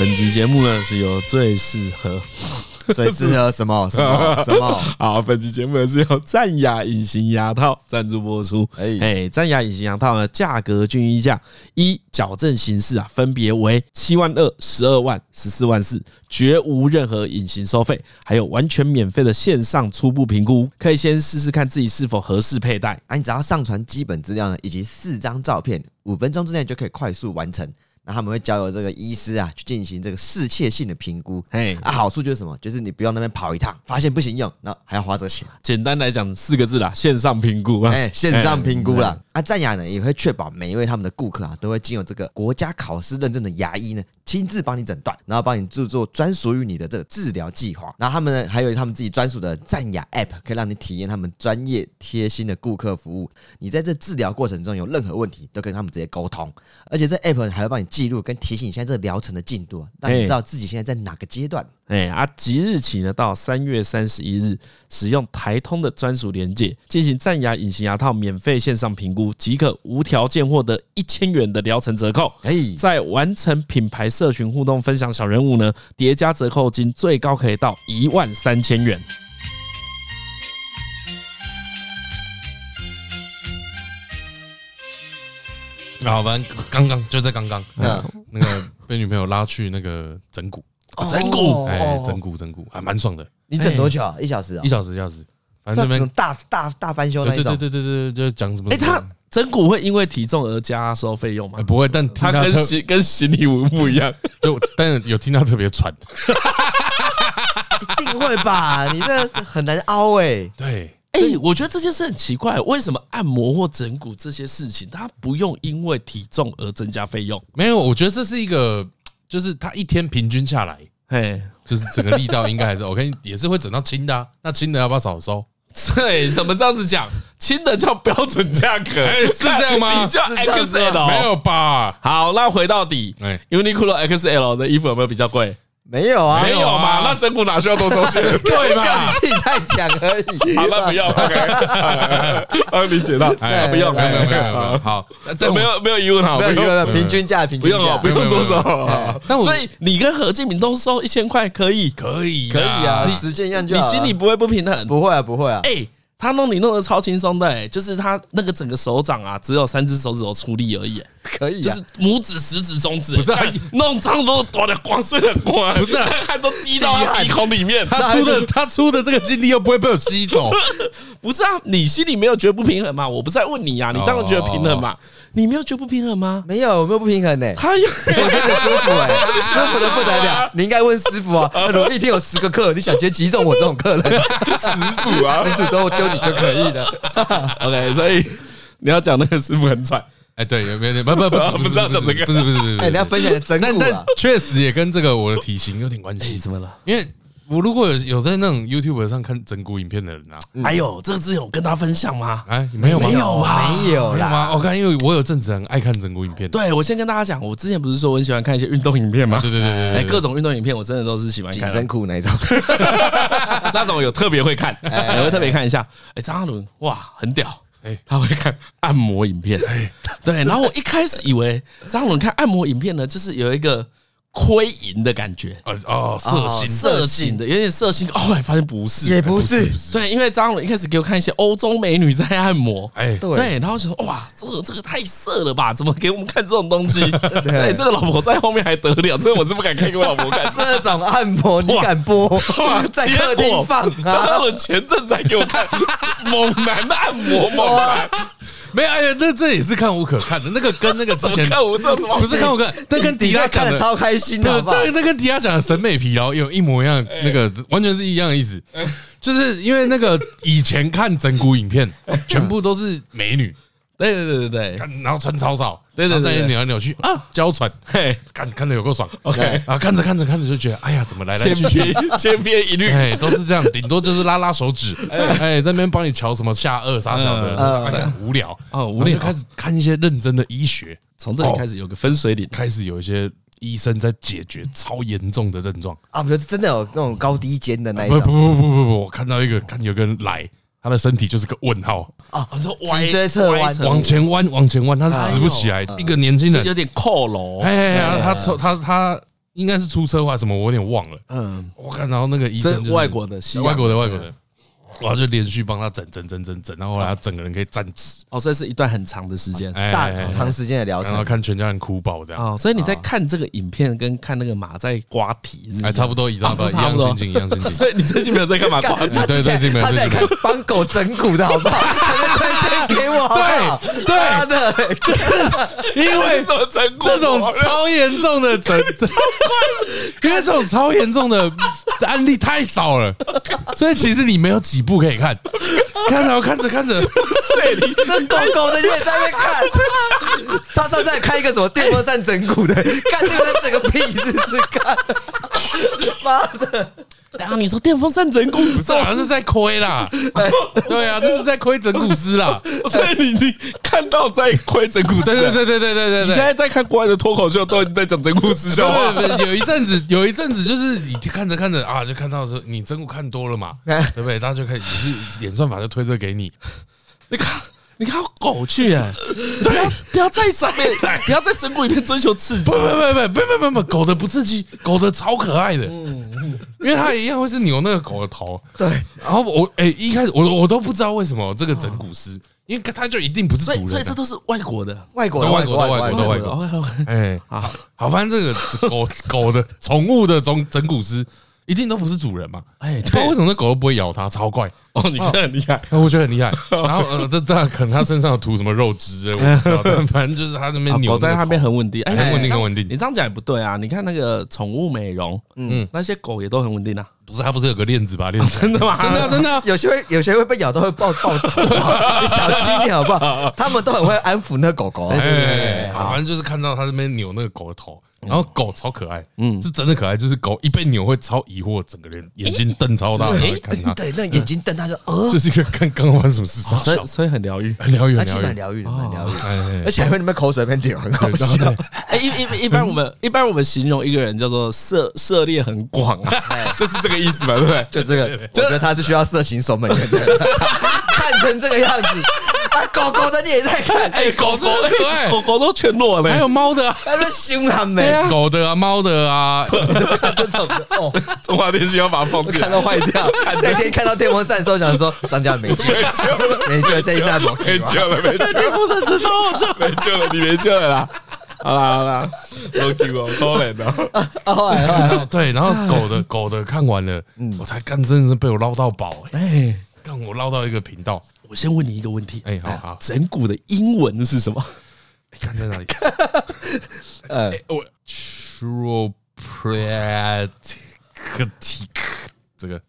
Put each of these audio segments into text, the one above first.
本集节目呢是由最适合什么？ 好，本期节目呢是由战牙隐形牙套赞助播出。战牙隐形牙套呢，价格均一价，矫正形式分别为7万2、12万、14万4，绝无任何隐形收费，还有完全免费的线上初步评估，可以先试试看自己是否合适佩戴。 你只要上传基本资料呢，以及4张照片，5分钟之内就可以快速完成。那他们会交由这个医师去进行这个适切性的评估。好处就是什么？就是你不用那边跑一趟，发现不行用，那还要花这个钱。 简单来讲4个字啦，线上评估线上评估啦。战牙呢也会确保每一位他们的顾客都会经由这个国家考试认证的牙医呢亲自帮你诊断，然后帮你制作专属于你的这个治疗计划。然后他们呢还有他们自己专属的战牙 App， 可以让你体验他们专业贴心的顾客服务。你在这治疗过程中有任何问题，都跟他们直接沟通。而且这 App 还会帮你记录跟提醒你现在这个疗程的进度，让你知道自己现在在哪个阶段。 即日起呢到3月31日，使用台通的专属连结进行战牙隐形牙套免费线上评估，即可无条件获得1000元的疗程折扣。在完成品牌社群互动分享小人物呢，叠加折扣金最高可以到13000元。 好，反正刚刚那个被女朋友拉去那个整骨。 整骨， 整骨还蛮爽的。 你整多久？1小时啊？1 小时，反正这边大翻修那一种。 对，就讲什么？ 他整骨会因为体重而加收费用吗？ 不会，但他跟行李不一样。 但有听到特别喘。 一定会吧？你这很难凹对。 我觉得这件事很奇怪，为什么按摩或整骨这些事情，它不用因为体重而增加费用？ 没有，我觉得这是一个。就是他一天平均下来，就是整个力道应该还是 OK， 也是会整到轻的那轻的要不要少收？ 对，怎么这样子讲？轻的叫标准价格， 是这样吗？ 你叫 XL 没有吧？ 好，那回到底，Uniqlo XL 的衣服有没有比较贵？ 没有啊， 没有嘛？那整骨哪需要多收钱？ 对嘛？叫你自己太讲而已。 好，那不要 OK， 理解到，不用，没有，好，没有疑问，好， 没有疑问，平均价，不用多少。所以你跟何敬明都收1000块，可以啊，时间一样就好。 你心里不会不平衡？ 不会啊。 他弄得超轻松的，就是他那个整个手掌只有3只手指头出力而已， 可以， 就是拇指、食指、中指， 不是弄脏都躲得光睡得光， 不是汗都滴到鼻孔里面。 他出的这个精力又不会被我吸走， 不是啊？你心里没有觉得不平衡吗？我不是在问你啊，你当然觉得平衡嘛。你没有觉得不平衡吗？ 没有，我没有不平衡我觉得很舒服舒服的不得了。你应该问师傅啊，我一天有10个客，你想接几种我这种客人？10组啊，10组都丢你就可以了。 OK， 所以你要讲那个师傅很喘。 对，有没有？ 不是要讲这个， 不是。 你要分享的真骨但确实也跟这个我的体型有点关系。 怎么了？ 因为我如果有在那种 YouTube 上看整骨影片的人这个之前有跟他分享吗？ 没有吗？ 没有啦。我看，因为我有阵子很爱看整骨影片。 对，我先跟大家讲，我之前不是说我很喜欢看一些运动影片吗？ 对， 各种运动影片我真的都是喜欢看。 紧身裤那一种， 那种有特别会看，会特别看一下。张阿伦哇，很屌。他会看按摩影片，对。然后我一开始以为张阿伦看按摩影片呢，就是有一个窥淫的感觉，色情的，有点色情。后来发现不是， 也不是。 对，因为张伦一开始给我看一些欧洲美女在按摩， 对， 然后想说哇，这个太色了吧？怎么给我们看这种东西？对，这个老婆在后面还得了？这个我是不敢看给我老婆看。 这种按摩你敢播？在客厅放啊！ 张伦前阵子还给我看猛男按摩，猛男。 没有，那这也是看无可看的，那个跟那个之前看无这什么不是看无可，那跟迪拉看的超开心的， 那跟迪拉讲的审美疲劳有一模一样，那个完全是一样的意思，就是因为那个以前看整骨影片，全部都是美女。 对， 然后穿超少， 对， 在扭来扭去娇喘，看着有够爽 ，OK， 啊，看着就觉得，哎呀，怎么来去千篇一律， 都是这样，顶多就是拉手指，在那边帮你瞧什么下颚啥小的，无聊，我就开始看一些认真的医学， 从这里开始有个分水岭， 开始有一些医生在解决超严重的症状啊，比如真的有那种高低肩的那一种， 不，我看到有个人来。他的身体就是个问号啊，脊椎侧弯， 往前弯，他是直不起来。一个年轻人有点佝偻， 他应该是出车祸什么，我有点忘了。我看到那个医生就是外国的， 外国的。哇！就连续帮他整，然后后来他整个人可以站直。 所以是一段很长的时间， 长时间的疗程， 然后看全家人哭爆这样。 所以你在看这个影片跟看那个马在刮蹄， 差不多一样心情。 所以你最近没有在看马刮蹄？ 对，最近没有。 他在看帮狗整骨的好不好？推荐给我好不好？ 对的， 因为这种超严重的因为这种超严重的案例太少了，所以其实你没有几部可以看，看着， 那狗狗的你也在那边看，他上次还开一个什么电风扇整骨的，看这个整个屁试试看，妈的！ 然后你说电风扇整骨不是，好像是在亏啦，对啊，那是在亏整骨师啦， 所以你已经看到在亏整骨师， 对， 你现在在看国外的脱口秀，都已经在讲整骨师笑话。 有一阵子就是你看着啊，就看到说你整骨看多了嘛，对不对？大家就开始也是演算法就推这给你， 你看狗去不要在上面，不要在整骨里面追求刺激。 不，狗的不刺激，狗的超可爱的，因为它一样会是扭那个狗的头。对，然后一开始我都不知道为什么这个整骨师，因为他就一定不是主人， 所以这都是外国的。 好，反正这个狗的宠物的整骨师。一定都不是主人嘛？不知道为什么那狗都不会咬它，超怪你觉得很厉害？ 我觉得很厉害。然后这可能它身上有涂什么肉汁，我不知道。但反正就是它那边扭， 狗在那边很稳定， 很稳定。 你这样讲也不对啊！你看那个宠物美容，那些狗也都很稳定啊。 不是，它不是有个链子吧？链子真的吗？ 真的，有些会被咬到会暴走，你小心一点好不好？他们都很会安撫那个狗狗。 反正就是看到它那边扭那个狗的头。然后狗超可爱，是真的可爱，就是狗一被扭会超疑惑，整个人眼睛瞪超大，然后看它， 对，那眼睛瞪它就是一个看刚刚发生什么事， 所以很疗愈， 很疗愈，而且还会那边口水边流，很好笑。 一般我们形容一个人叫做涉猎很广啊，就是这个意思嘛，对不对？ 就这个，我觉得他是需要色情守门员的，看成这个样子。狗狗的你也在看， 狗真的可爱， 狗都全裸了， 还有猫的， 还有凶悍没？ 狗的啊，猫的啊， 看这种的哦， 中华电信要把它放进来， 看到坏掉。那天看到电风扇的时候，想说张家没救，这一下没救了， 电风扇真超好笑， 没救了，你没救了啦。好啦，都给我可怜的。 后来对，然后狗的看完了，我才真的是被我捞到宝看我捞到一个频道。 我先問你一個問題， 好， 整骨的英文是什麼？ 看在哪里？chiropractic 这个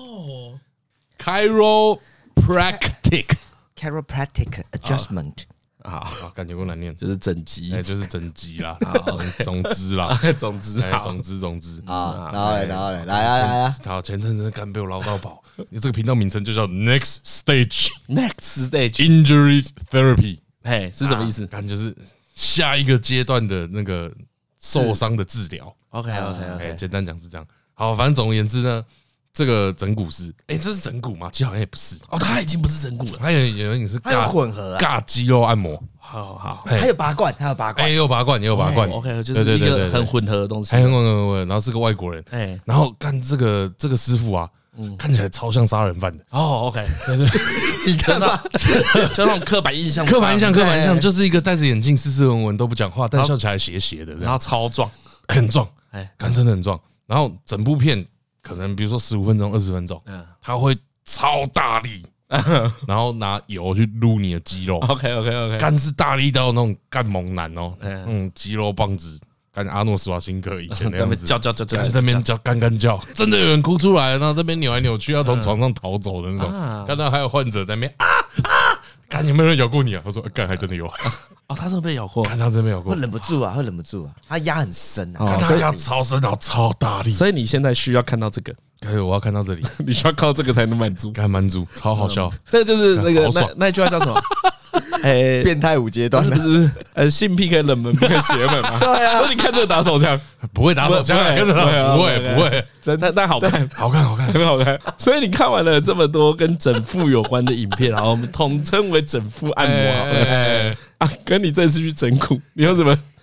chiropractic adjustment。 好，感觉不难念， 就是整脊， 就是整脊啦，总之啦，总之啊，然后嘞，来， 好，前阵子刚被我捞到宝，你这个频道名称就叫 Next Stage Injury Therapy， 是什么意思？ 看就是下一个阶段的那个受伤的治疗。 OK， 简单讲是这样。好，反正总而言之呢。这个整骨师，这是整骨吗？其实好像也不是他已经不是整骨了， 他有点是混合尬肌肉按摩。 好， 还有拔罐， 也有拔罐 ，OK， 就是一个很混合的东西， 很混，然后是个外国人，然后干这个师傅啊，看起来超像杀人犯的。 OK， 对，你看到就那种刻板印象就是一个戴着眼镜、斯斯文文都不讲话，但笑起来斜斜的， 然后超壮， 很壮，干真的很壮。然后整部片。可能比如说15分钟、20分钟，他会超大力，然后拿油去撸你的肌肉。 OK， 干是大力到那种干猛男哦，肌肉棒子，干阿诺·施瓦辛格以前那样子， 叫， 在那边叫干叫，真的有人哭出来，然后这边扭来扭去，要从床上逃走的那种。看到还有患者在那边干有没有人咬过你啊？他说干还真的有。 他真的被咬过， 看他真的被咬过， 会忍不住啊，他压很深啊， 看他压超深，然后超大力， 所以你现在需要看到这个， 我要看到这里， 你需要靠这个才能满足， 超好笑， 这个就是那个那句话叫什么？ 变态5阶段， 不是性癖可以冷门，不可以邪门嘛？ 对啊， 所以你看这个打手枪， 不会打手枪，跟着他，不会， 但好看，很好看。所以你看完了这么多跟整复有关的影片，然后我们统称为整复按摩。跟你这次去整骨，你有什么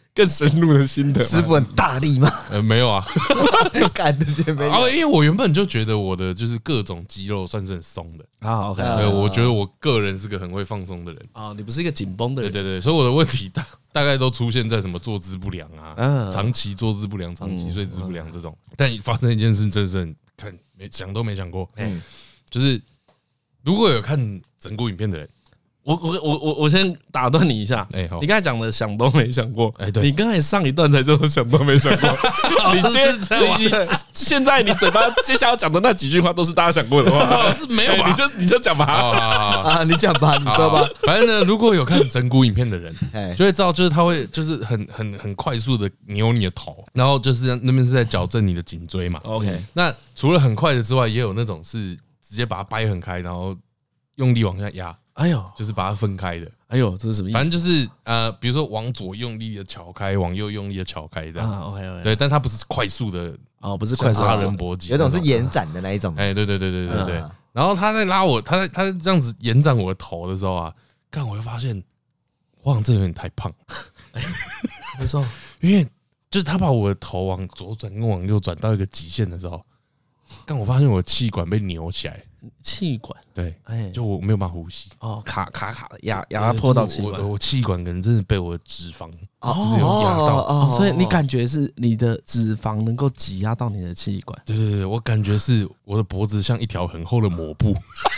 更深入的心得？ 师傅很大力吗？ 没有啊， 干的没有。 因为我原本就觉得我的就是各种肌肉算是很松的。 好 ，OK， 我觉得我个人是个很会放松的人。 你不是一个紧绷的人。 对，所以我的问题大概都出现在什么坐姿不良啊，长期坐姿不良、长期睡姿不良这种。但发生一件事，真是很想都没想过，就是如果有看整部影片的人。 我先打断你一下，你刚才讲的想都没想过，你刚才上一段才叫做想都没想过，你现在你嘴巴接下来要讲的那几句话都是大家想过的话， 是没有吧？ 你就讲吧， 你讲吧，你说吧。 反正呢，如果有看整部影片的人，就会知道，就是他会就是很快速的扭你的头，然后就是那边是在矫正你的颈椎嘛。 OK， 那除了很快的之外，也有那种是直接把它掰很开，然后用力往下压。 哎呦， 就是把它分开的。 哎呦，这是什么意思？ 反正就是比如说往左用力的撬开，往右用力的撬开这样。 OK， 对，但它不是快速的不是快速杀人搏击， 有种是延展的那一种。 对。然后他在拉我，他这样子延展我的头的时候啊，干我就发现，我好像真的有点太胖。 为什么？ 因为就是他把我的头往左转跟往右转到一个极限的时候，干我发现我的气管被扭起来。 气管对，就我没有办法呼吸卡的压迫到气管， 我气管可能真的被我的脂肪就是有压到， 所以你感觉是你的脂肪能够挤压到你的气管。 对，我感觉是我的脖子像一条很厚的抹布，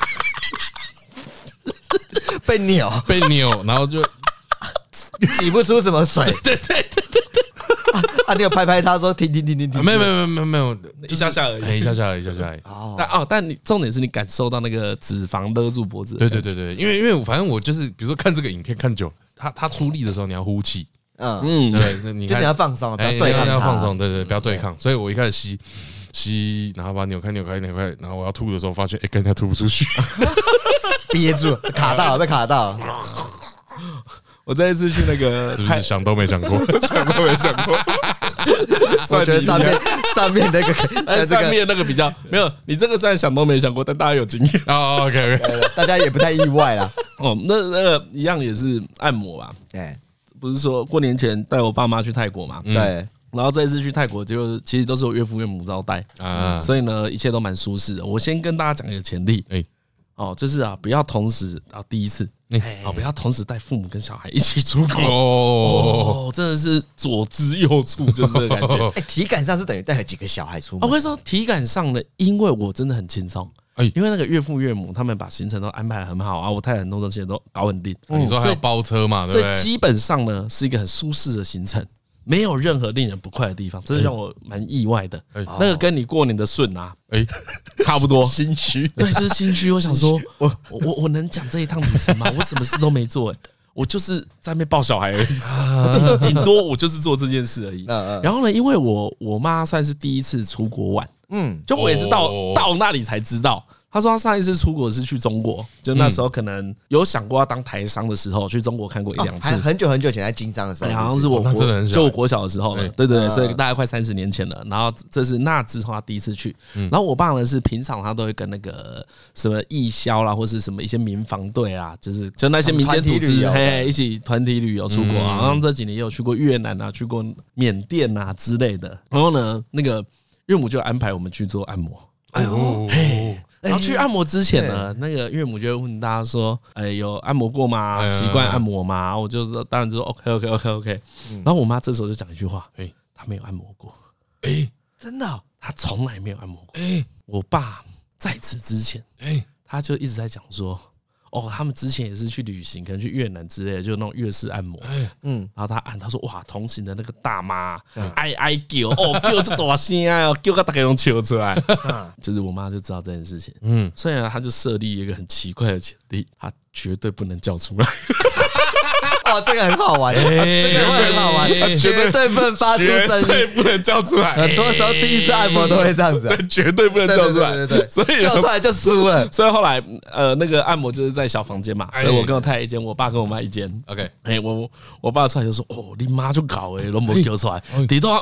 被扭， 然后就挤不出什么水。对。你有拍他说停， 没有， 一下下而已， 一下下而已。 但你重点是你感受到那个脂肪勒住脖子。 对，因为反正我就是比如说看这个影片看久，他出力的时候你要呼气，对，你要放松，不要对抗， 要放松，对，不要对抗。所以我一开始吸，然后把它扭开，然后我要吐的时候发现，跟他吐不出去， 憋住，被卡到。 我这一次去那个， 是不是想都没想过， 想都没想过。 我觉得上面那个， 上面那个比较没有，你这个虽然想都没想过，但大家有经验。 OK， 大家也不太意外啦。 那个一样也是按摩吧？不是说过年前带我爸妈去泰国嘛？ 对。 然后这一次去泰国，就其实都是我岳父岳母招待所以呢，一切都蛮舒适的。我先跟大家讲一个前提，就是不要同时第一次。不要同时带父母跟小孩一起出国真的是左支右绌，就是这个感觉。 体感上是等于带了几个小孩出门。 我跟你说，体感上呢，因为我真的很轻松，因为那个岳父岳母他们把行程都安排很好我太太很多东西都搞稳定。 你说还有包车嘛？对不对？ 所以基本上呢是一个很舒适的行程。没有任何令人不快的地方，真的让我蛮意外的。那个跟你过年的顺差不多， 心虚。 对，就是心虚。我想说，我能讲这一趟旅程吗？我什么事都没做，我就是在那边抱小孩而已。顶多我就是做这件事而已。然后呢，因为我妈算是第一次出国玩，就我也是到那里才知道。他说他上一次出国是去中国，就那时候可能有想过要当台商的时候，去中国看过1-2次， 还很久前在经商的时候， 好像是我国小的时候了，对，所以大概快30年前了。然后这是那之后他第一次去，然后我爸呢是平常他都会跟那个什么义消啦，或是什么一些民防队啊，就那些民间组织一起团体旅游出国啊。然后这几年也有去过越南啊，去过缅甸啊之类的。然后呢，那个岳母就安排我们去做按摩。然后去按摩之前呢，那个岳母就会问大家说：“有按摩过吗？习惯按摩吗？”我就说，当然就说 OK。然后我妈这时候就讲一句话：“她没有按摩过。” 真的， 她从来没有按摩过。我爸在此之前，他就一直在讲说。他们之前也是去旅行，可能去越南之类的，就那种粤式按摩。然后他按，他说哇，同行的那个大妈哀叫，叫这大声啊，叫个大家都笑出来。就是我妈就知道这件事情。所以呢，他就设立一个很奇怪的前提，他绝对不能叫出来。 这个很好玩，这个会很好玩，绝对不能发出声音， 绝对不能叫出来。 很多时候第一次按摩都会这样子， 绝对不能叫出来。 对，所以叫出来就输了。 所以后来那个按摩就是在小房间嘛，所以我跟我太太一间，我爸跟我妈一间。 OK， 我爸出来就说：“你妈就搞都没叫出来。”底头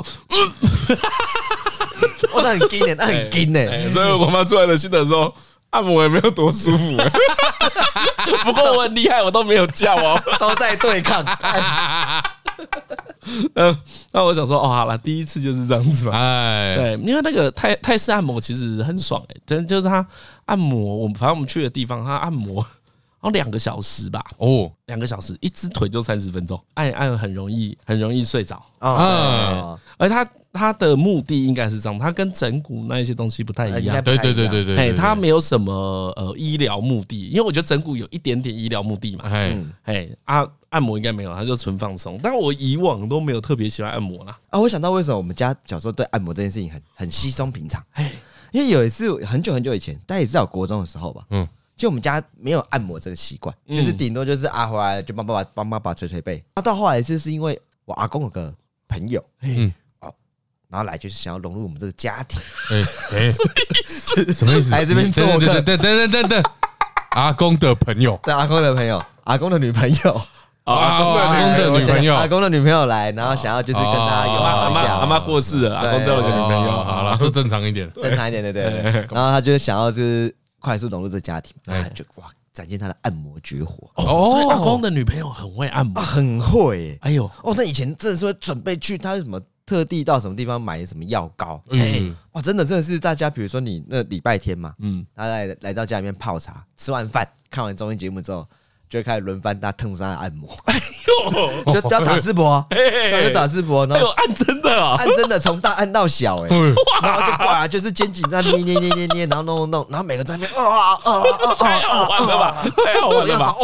那很惊的，那很惊的。 所以我妈出来的心得说。按摩也没有多舒服，不过我很厉害，我都没有叫都在对抗。 那我想说，好了，第一次就是这样子嘛。 哎， 对，因为那个泰式按摩其实很爽真就是他按摩，反正我们去的地方，他按摩。然后2个小时吧，2个小时，一只腿就30分钟，按很容易睡着而他的目的应该是这样，他跟整骨那一些东西不太一样， 对， 他没有什么医疗目的，因为我觉得整骨有一点点医疗目的嘛，按摩应该没有，他就纯放松。但我以往都没有特别喜欢按摩啦。 我想到为什么我们家小时候对按摩这件事情很稀松平常，因为有一次很久以前，大概也是在我国中的时候吧，就我们家没有按摩这个习惯，就是顶多就是回来就帮爸爸捶背。到后来是因为我阿公有个朋友，然后来就是想要融入我们这个家庭， 什么意思？ 来这边做客， 等，阿公的朋友， 对，阿公的朋友，阿公的女朋友。 阿公的女朋友来，然后想要就是跟他拥抱一下。 阿妈过世了，阿公交了个女朋友， 好了，这正常一点， 对。然后他就想要就是快速融入这家庭，然后就展现他的按摩绝活。 所以阿公的女朋友很会按摩， 很会。 哎呦， 那以前真的是会准备去他什么特地到什么地方买什么药膏。真的是大家，比如说你那礼拜天嘛，他来到家里面泡茶，吃完饭看完综艺节目之后。就会开始轮番搭腾上来按摩，就要打直播，就打直播，然后按真的啊， 按真的从大按到小，然后就过来就是肩颈在捏，然后弄，然后每个在那边太好玩了吧，太好玩了吧，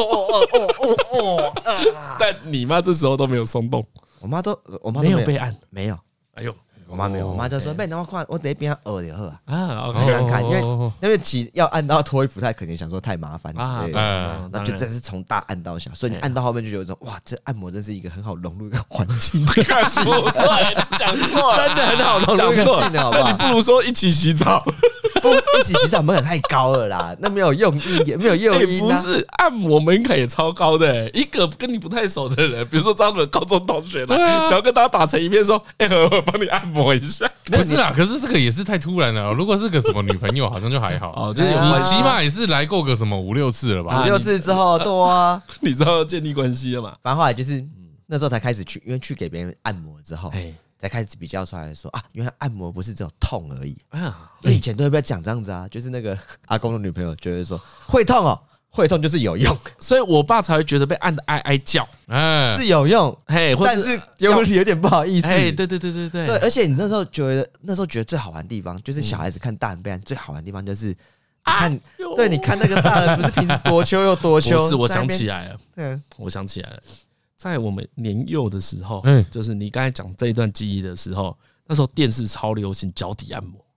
但你妈这时候都没有松动， 我妈没有被按， 没有， 哎呦。 我妈没有，我妈就说：“妹，然后看我等一边就好啊。”看，因为要按到脱衣服，她可能想说太麻烦之类的，那就真是从大按到小，所以你按到后面就有一种哇，这按摩真是一个很好融入一个环境。 讲错了， 真的很好融入一个环境，好不好？ 你不如说一起洗澡。 不，一起洗澡门槛太高了啦，那没有用意，也没有诱因。 不是按摩门槛也超高的，一个跟你不太熟的人，比如说张伦高中同学来，想要跟他打成一片，说：“我帮你按摩一下。” 不是啦，可是这个也是太突然了。如果是个什么女朋友，好像就还好。就是你起码也是来过个什么5-6次了吧 ？5-6次之后，对啊， 你知道建立关系了嘛？ 反正后来就是那时候才开始去，因为去给别人按摩之后。才开始比较出来说原来按摩不是只有痛而已因为以前都会被讲这样子就是那个阿公的女朋友就会说会痛会痛就是有用， 所以我爸才会觉得被按的哀哀叫， 是有用，但是有点不好意思， 对， 而且你那时候觉得最好玩的地方就是小孩子看大人被按最好玩的地方就是看，对，你看那个大人不是平时多羞又多羞， 不是，我想起来了，在我们年幼的时候，就是你刚才讲这一段记忆的时候，那时候电视超流行脚底按摩。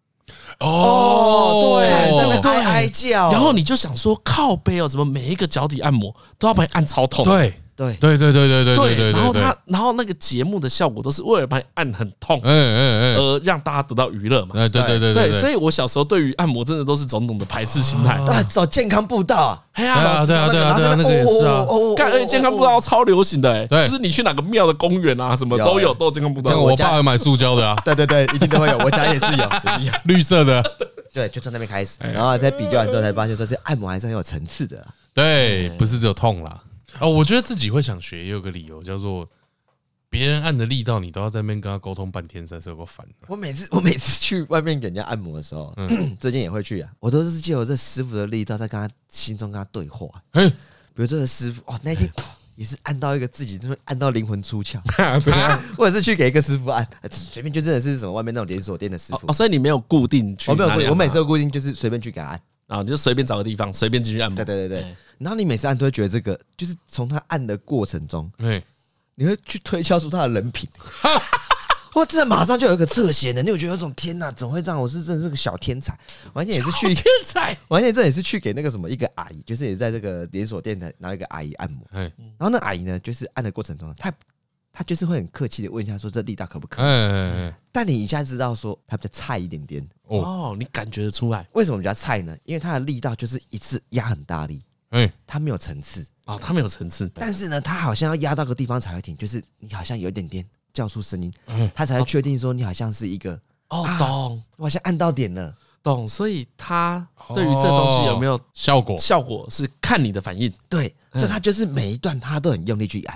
对，在那边哀叫， 然后你就想说靠背怎么每一个脚底按摩都要把你按超痛？ 对， 然后那个节目的效果都是为了把你按很痛，而让大家得到娱乐嘛。对，所以我小时候对于按摩真的都是种种的排斥心态， 走健康步道对啊，那个也是啊。 而且健康步道超流行的，就是你去哪个庙的公园什么都有健康步道。 我爸买塑胶的啊， 对，一定都会有，我家也是有绿色的。 对，就从那边开始，然后在比较完之后才发现说，这按摩还是很有层次的。 对，不是只有痛啦。我觉得自己会想学，也有个理由叫做别人按的力道，你都要在那边跟他沟通半天，才是有个烦的。 我每次去外面给人家按摩的时候，最近也会去我都是借由这师傅的力道，在跟他心中跟他对话。比如这个师傅那天也是按到一个自己这边按到灵魂出窍，或者是去给一个师傅按，随便就真的是什么外面那种连锁店的师傅。 所以你没有固定去？ 我没有固定，我每次都固定就是随便去给他按。 你就随便找个地方，随便进去按摩。 对。然后你每次按都会觉得这个，就是从他按的过程中，你会去推敲出他的人品。哇，真的马上就有一个侧写的，你有觉得有种天哪，怎么会这样？我是真的是个小天才，完全也是去天才， 完全这也是去给那个什么一个阿姨，就是也在这个连锁店的，然后一个阿姨按摩。然后那阿姨呢，就是按的过程中，她就是会很客气的问一下说这力道可不可以？但你一下知道说她比较菜一点点你感觉得出来？ 为什么比较菜呢？因为她的力道就是一次压很大力。它没有层次它没有层次， 但是呢，它好像要压到个地方才会停，就是你好像有一点点叫出声音，它才会确定说你好像是一个懂， 我好像按到点了， 懂。所以它对于这东西有没有效果？ 效果是看你的反应， 对，所以它就是每一段它都很用力去按，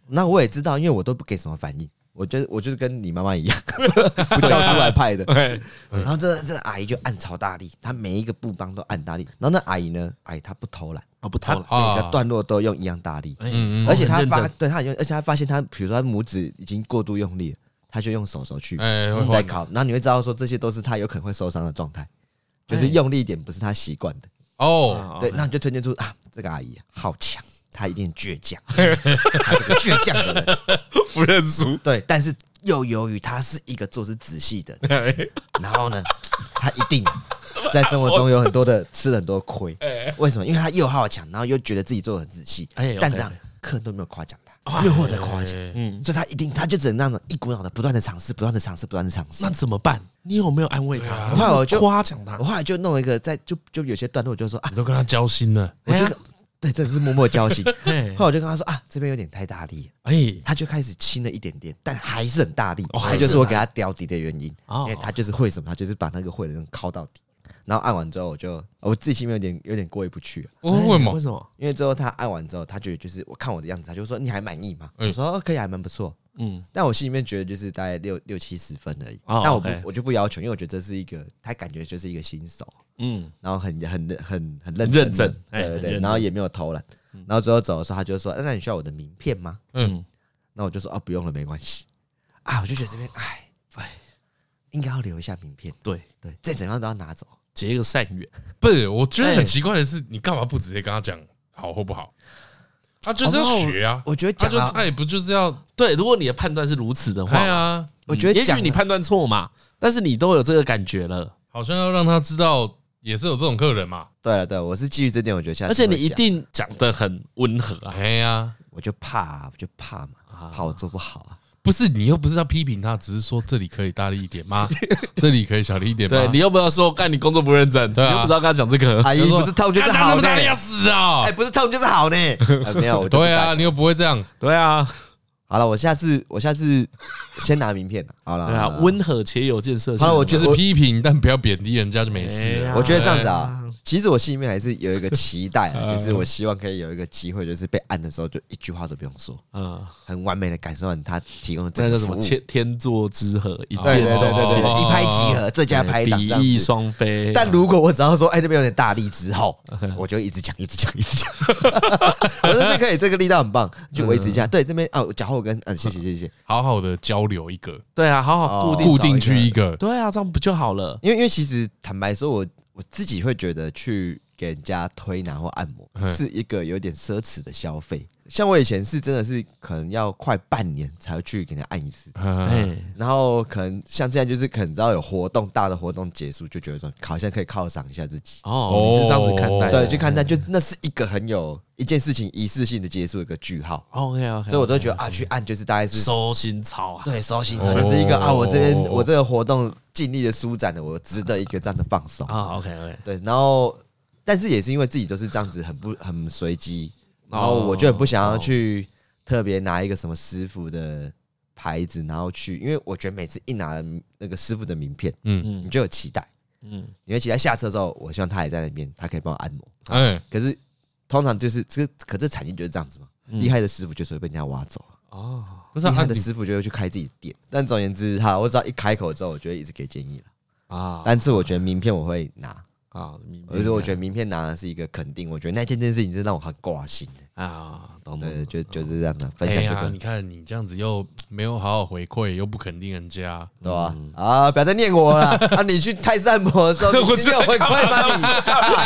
那我也知道，因为我都不给什么反应。我就是跟你妈妈一样，不叫出来派的。然后这阿姨就按超大力，她每一个布邦都按大力。然后那阿姨呢，她不偷懒，她每个段落都用一样大力。而且她而且她发现她，比如说她拇指已经过度用力了，她就用手去再敲。然后你会知道说，这些都是她有可能会受伤的状态，就是用力一点不是她习惯的。对，那你就推荐出啊，这个阿姨好强。他一定倔强，他是个倔强的人， 不认输。 对，但是又由于他是一个做事仔细的人，然后呢，他一定在生活中有很多的吃了很多亏。为什么？因为他又好强，然后又觉得自己做的很仔细，但这样客人都没有夸奖他，没有获得夸奖，所以他就只能那样一股脑的不断的尝试，不断的尝试，不断的尝试。 那怎么办？你有没有安慰他？ 后来我就夸奖他。 我后来就弄一个，就有些段落，我就说啊， 你都跟他交心了， 我就。对，这是默默交心。后来我就跟他说啊，这边有点太大力，他就开始轻了一点点，但还是很大力。这就是我给他吊底的原因，因为他就是会什么，他就是把那个会的人敲到底。然后按完之后，我自己心里面有点过意不去。 为什么？ 因为最后他按完之后，他觉得就是我看我的样子，他就说你还满意吗？我说可以，还蛮不错。但我心里面觉得就是大概6、70分而已。但我就不要求，因为我觉得这是一个他感觉就是一个新手。然后很认真，对，然后也没有偷懒，然后最后走的时候，他就说：“那你需要我的名片吗？”那我就说：“不用了，没关系。”我就觉得这边，应该要留一下名片。 对， 再怎样都要拿走， 结一个善缘。 不是，我觉得很奇怪的是，你干嘛不直接跟他讲好或不好？他就是要学啊！ 我觉得讲他也不就是要对，如果你的判断是如此的话， 我觉得也许你判断错嘛，但是你都有这个感觉了， 好像要让他知道。也是有这种客人嘛？ 对，我是基于这点，我觉得下次。 而且你一定讲得很温和啊！ 我就怕嘛，怕我做不好啊。 不是你又不是要批评他，只是说这里可以大力一点吗？这里可以小力一点吗？ 对你又不要说干你工作不认真，对啊，你又不知道跟他讲这个。 阿姨不是痛就是好呢， 要死啊！ 不是痛就是好呢。没有， 对啊，你又不会这样， 对啊。 好了，我下次先拿名片了。好了， 对啊，温和且有建设性。 好了，我就是批评，但不要贬低人家就没事。 我觉得这样子啊。其实我心里面还是有一个期待，就是我希望可以有一个机会，就是被按的时候就一句话都不用说，很完美的感受到他提供的这个服务。 什么天作之合，一对，一拍即合，最佳拍档， 比翼双飞。 但如果我只要说，那边有点大力之后，我就一直讲。我这边可以，这个力道很棒，就维持一下。对，这边脚后跟，谢谢， 好好的交流一个。 对啊，好好固定去一个。 对啊，这样不就好了？ 因为其实坦白说，我自己会觉得去给人家推拿或按摩是一个有点奢侈的消费。像我以前是真的是可能要快半年才会去给人家按一次，然后可能像现在就是可能只要有活动大的活动结束，就觉得说好像可以犒赏一下自己。 你是这样子看待？ 对，去看待，就那是一个很有一件事情仪式性的结束一个句号。 OK， 所以我都觉得去按就是大概是收心操啊， 对，收心操就是一个我这边我这个活动尽力的舒展了，我值得一个这样的放松 OK， 对，然后但是也是因为自己都是这样子很随机。然后我就很不想要去特别拿一个什么师傅的牌子，然后去，因为我觉得每次一拿那个师傅的名片，你就有期待，你会期待下车之后，我希望他也在那边，他可以帮我按摩。可是通常就是可这产业就是这样子嘛，厉害的师傅就是会被人家挖走。不是厉害的师傅就会去开自己的店。但总而言之，我只要一开口之后，我就会一直给建议了。但是我觉得名片我会拿。我觉得名片拿的是一个肯定，我觉得那天这件事情是让我很挂心的对，就是这样的分享这个。 你看你这样子又没有好好回馈，又不肯定人家， 对吧？不要再念我了你去泰式按摩的时候，你没有回馈吗？你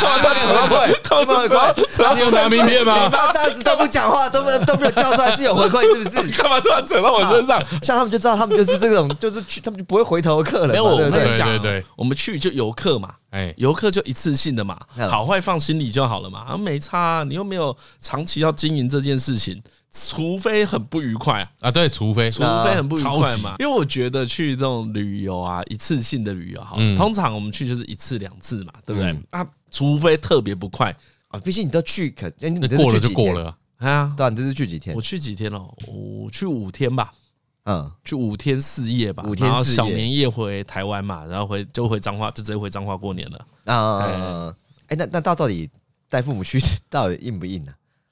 你有拿名片吗？ 你妈这样子都不讲话，都没有叫出来是有回馈是不是？ 你干嘛突然扯到我身上？ 像他们就知道，他们就是这种，就是去他们就不会回头的客人。没有，我跟你讲，我们去就游客嘛。游客就一次性的嘛，好坏放心里就好了嘛，没差，你又没有长期要经营这件事情，除非很不愉快对，除非很不愉快嘛。因为我觉得去这种旅游一次性的旅游通常我们去就是1次2次嘛，对不对？除非特别不快毕竟你都去，你过了就过了对，你这是去几天？ 我去几天了？我去5天吧。去5天4夜吧， 然后小年夜回台湾嘛，然后回彰化，就直接回彰化过年了。 那到底带父母去到底硬不硬呢？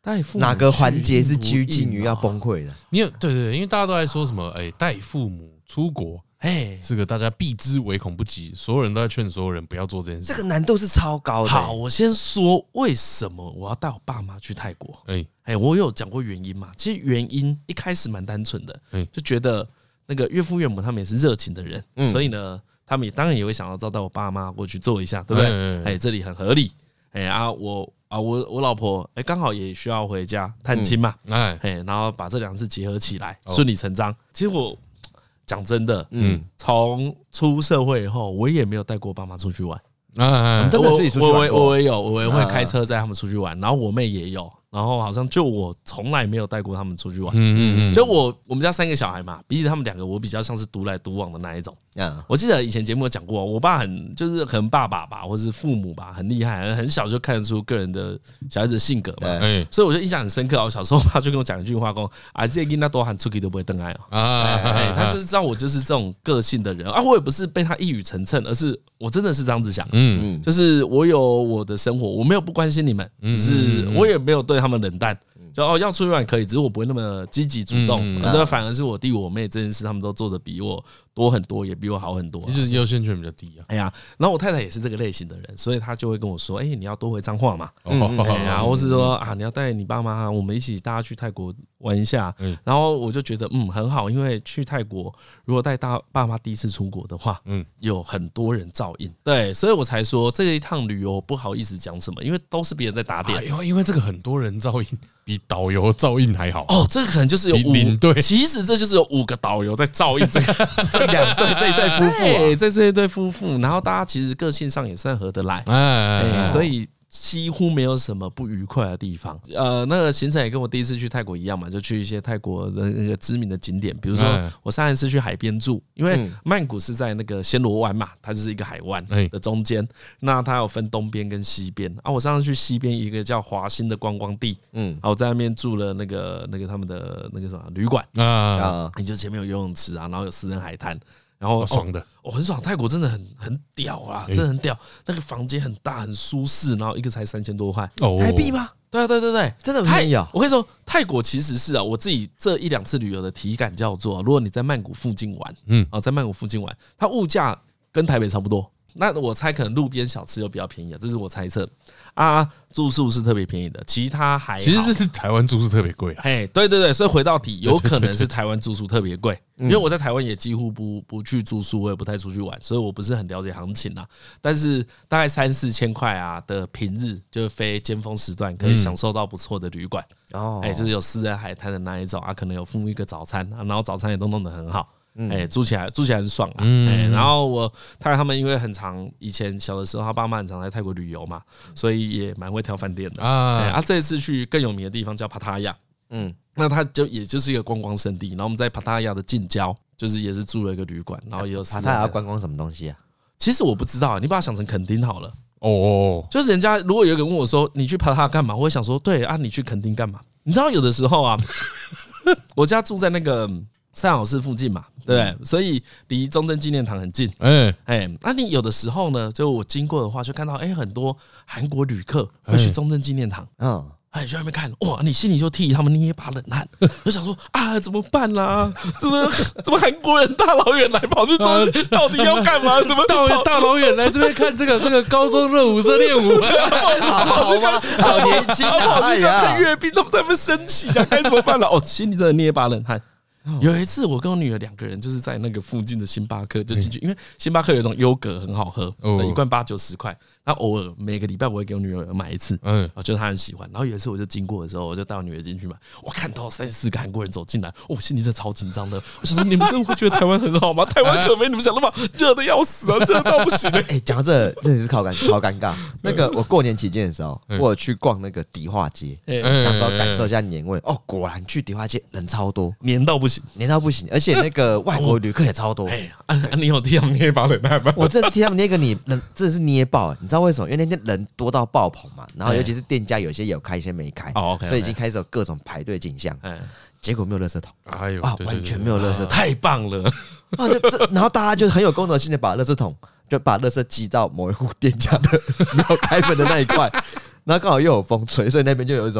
带父母哪个环节是趋近于要崩溃的？ 你有对，因为大家都在说什么，带父母出国，是个大家避之唯恐不及，所有人都在劝所有人不要做这件事。 这个难度是超高的。 好，我先说为什么我要带我爸妈去泰国。我有讲过原因嘛？其实原因一开始蛮单纯的，就觉得那个岳父岳母他们也是热情的人，所以呢，他们当然也会想要招待我爸妈过去坐一下，对不对？这里很合理。我老婆刚好也需要回家探亲嘛，然后把这两次结合起来，顺理成章。其实我讲真的，从出社会以后，我也没有带过爸妈出去玩。我也会开车载他们出去玩，然后我妹也有，然后好像就我从来没有带过他们出去玩。就我们家3个小孩嘛，比起他们2个，我比较像是独来独往的那一种。我记得以前节目有讲过，我爸就是可能爸爸吧，或是父母吧，很厉害，很小就看得出个人的小孩子的性格嘛。所以我就印象很深刻。我小时候我爸就跟我讲一句话，说啊，这个囡仔多喊出去都不会登来哦。他就是知道我就是这种个性的人啊，我也不是被他一语成谶，而是我真的是这样子想。就是我有我的生活，我没有不关心你们，只是我也没有对他们冷淡。就要出去玩可以，只是我不会那么积极主动，那反而是我弟我妹这件事，他们都做的比我多很多，也比我好很多， 就是优先权比较低啊。 然后我太太也是这个类型的人，所以她就会跟我说：“你要多回彰化嘛，或是说啊，你要带你爸妈，我们一起大家去泰国玩一下。”然后我就觉得很好，因为去泰国如果带爸妈第一次出国的话，有很多人照应，对，所以我才说这一趟旅游不好意思讲什么，因为都是别人在打点， 因为这个很多人照应。比导游照应还好这个可能就是有领队， 其实这就是有5个导游在照应这个这一对夫妇， 这一对夫妇，然后大家其实个性上也算合得来，所以几乎没有什么不愉快的地方。那个行程也跟我第一次去泰国一样嘛，就去一些泰国的那个知名的景点，比如说我上一次去海边住，因为曼谷是在那个暹罗湾嘛，它就是一个海湾的中间，那它有分东边跟西边啊。我上次去西边一个叫华欣的观光地，我在那边住了那个他们的那个什么旅馆你就前面有游泳池啊，然后有私人海滩。然后爽的很爽，泰国真的很屌啊，真的很屌。那个房间很大很舒适，然后一个才3000多块台币吗？ 对， 真的很便宜啊！ 我跟你说，泰国其实是我自己这1-2次旅游的体感叫做，如果你在曼谷附近玩，在曼谷附近玩，它物价跟台北差不多。那我猜可能路边小吃又比较便宜这是我猜测啊。住宿是特别便宜的，其他还好。 其实是台湾住宿特别贵对，所以回到底，有可能是台湾住宿特别贵，因为我在台湾也几乎不去住宿，我也不太出去玩，所以我不是很了解行情啦。但是大概3-4千块的平日，就是非尖峰时段可以享受到不错的旅馆就是有私人海滩的那一种可能有附一个早餐然后早餐也都弄得很好。住起来很爽啊！然后我太太他们因为很常以前小的时候，他爸妈很常在泰国旅游嘛，所以也蛮会挑饭店的这一次去更有名的地方叫帕塔亚，那它也就是一个观光胜地。然后我们在帕塔亚的近郊，就是也是住了一个旅馆，然后也有帕塔亚观光什么东西啊？ 其实我不知道，你把它想成垦丁好了。就是人家如果有一个人问我说你去帕塔亚干嘛，我会想说对啊，你去垦丁干嘛？你知道有的时候我家住在那个善好市附近嘛，对不对？所以离中正纪念堂很近。那你有的时候呢，就我经过的话，就看到很多韩国旅客会去中正纪念堂。就在那边看，哇，你心里就替他们捏一把冷汗，就想说啊，怎么办啦？怎么韩国人大老远来跑去中正，到底要干嘛？怎么大老远来这边看这个高中热舞社练舞？ 好吗？好年轻啊！ 跑去看阅兵，他们在那边升旗啊，该怎么办了？心里真的捏一把冷汗。有一次，我跟我女儿2个人就是在那个附近的星巴克就进去，因为星巴克有一种优格很好喝，一罐8-90块。那偶尔每个礼拜我会给我女儿买一次，我觉得她很喜欢。然后有一次我就经过的时候，我就带我女儿进去买，我看到3-4个韩国人走进来，我心里真的超紧张的。我想说，你们真的会觉得台湾很好吗？台湾可没你们想那么热的要死啊，热到不行。 讲到这真的是超尴尬。那个我过年期间的时候，我有去逛那个迪化街，想说感受一下年味。果然去迪化街人超多， 黏到不行， 而且那个外国旅客也超多。 你有替他们捏一把冷汗吗？ 我真的是替他们捏个你真的是捏爆，你知道为什么？因为那天人多到爆棚嘛，然后尤其是店家有些有开，有些没开，所以已经开始有各种排队景象。结果没有垃圾桶，完全没有垃圾桶， 太棒了！ 然后大家就很有公德心的把垃圾桶就把垃圾寄到某一户店家的没有开门的那一块，然后刚好又有风吹，所以那边就有一种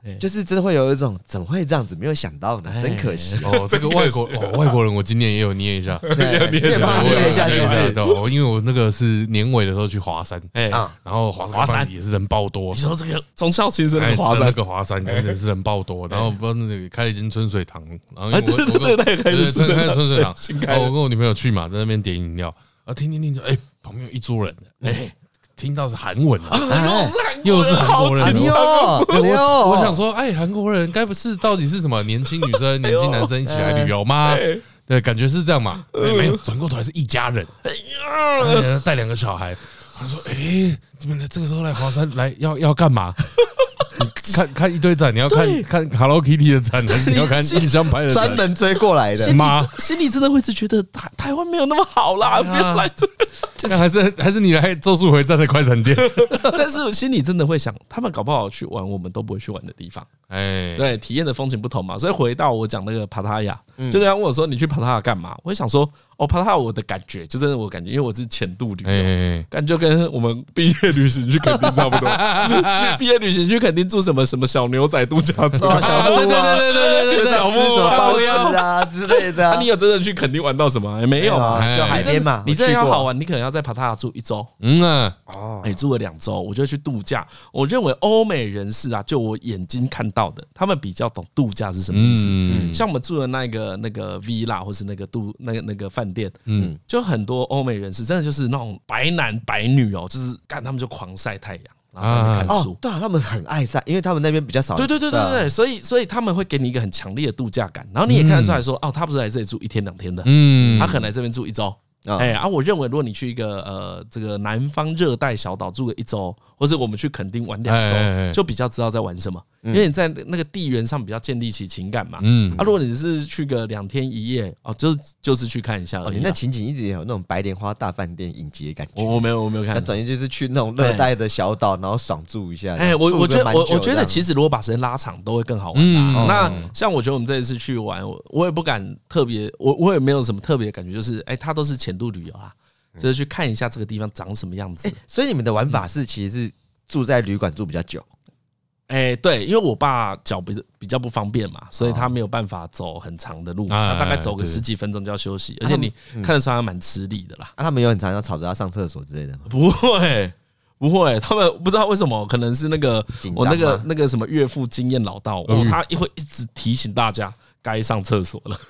就是真的会有一种怎么会这样子，没有想到呢，真可惜。 这个外国人，我今年也有捏一下， 捏一下，是不是？ 因为我那个是年尾的时候去华山，然后华山也是人爆多。 你说这个忠孝亲生的华山， 那个华山真的是人爆多，然后不知道那个开了一间春水堂，然后对，开了春水堂，我跟我女朋友去嘛，在那边点饮料，听，旁边有一桌人，听到是韩文啊，又是韩国人，我想说，韩国人该不是到底是什么年轻女生、年轻男生一起来旅游吗？对，感觉是这样嘛。没有，转过头来是一家人，带2个小孩。他说：“你们这个时候来华山来要干嘛？”看一堆展，你要看 Hello Kitty 的展，还是你要看印象派的展？ 专门追过来的妈， 心里真的会是觉得台湾没有那么好啦，不要来这。 还是你来咒术回战的快闪店。 但是心里真的会想，他们搞不好去玩我们都不会去玩的地方。对，体验的风情不同嘛。所以回到我讲那个帕塔亚，就人家问我说你去帕塔亚干嘛？我会想说，帕塔亚我的感觉就真的我感觉，因为我是浅度旅游，感觉跟我们毕业旅行去垦丁差不多。去毕业旅行去垦丁住什么小牛仔度假村， 小木对，小木什么包子啊之类的。 你有真的去垦丁玩到什么？也没有嘛， 就海边嘛。 你真的要好玩，你可能要在帕塔亚住1周。住了2周，我就去度假。我认为欧美人士啊，就我眼睛看到的，他们比较懂度假是什么意思。像我们住的那个 villa 或是那个饭店，就很多欧美人士真的就是那种白男白女就是他们就狂晒太阳。然后在那边看书， 对啊，他们很爱晒，因为他们那边比较少。 对，所以他们会给你一个很强烈的度假感，然后你也看得出来说，他不是来这里住1天2天的，他可能来这边住1周。我认为如果你去一个这个南方热带小岛住个1周，或者我们去垦丁玩2周，就比较知道在玩什么，因为你在那个地缘上比较建立起情感嘛。如果你是去个2天1夜，就是去看一下而已。 你那情景一直有那种白莲花大饭店影集的感觉。 我没有看， 但转移就是去那种热带的小岛，然后爽住一下。 我觉得其实如果把时间拉长，都会更好玩啦。那像我觉得我们这一次去玩，我也不敢特别，我也没有什么特别的感觉，就是它都是浅度旅游啦。就是去看一下这个地方长什么样子。 所以你们的玩法是其实是住在旅馆住比较久。 对，因为我爸脚比较不方便嘛，所以他没有办法走很长的路，他大概走个10几分钟就要休息，而且你看得出来他蛮吃力的啦。 他们有很常要吵着要上厕所之类的吗？ 不会，他们不知道为什么，可能是我那个什么岳父经验老道，他会一直提醒大家。该上厕所了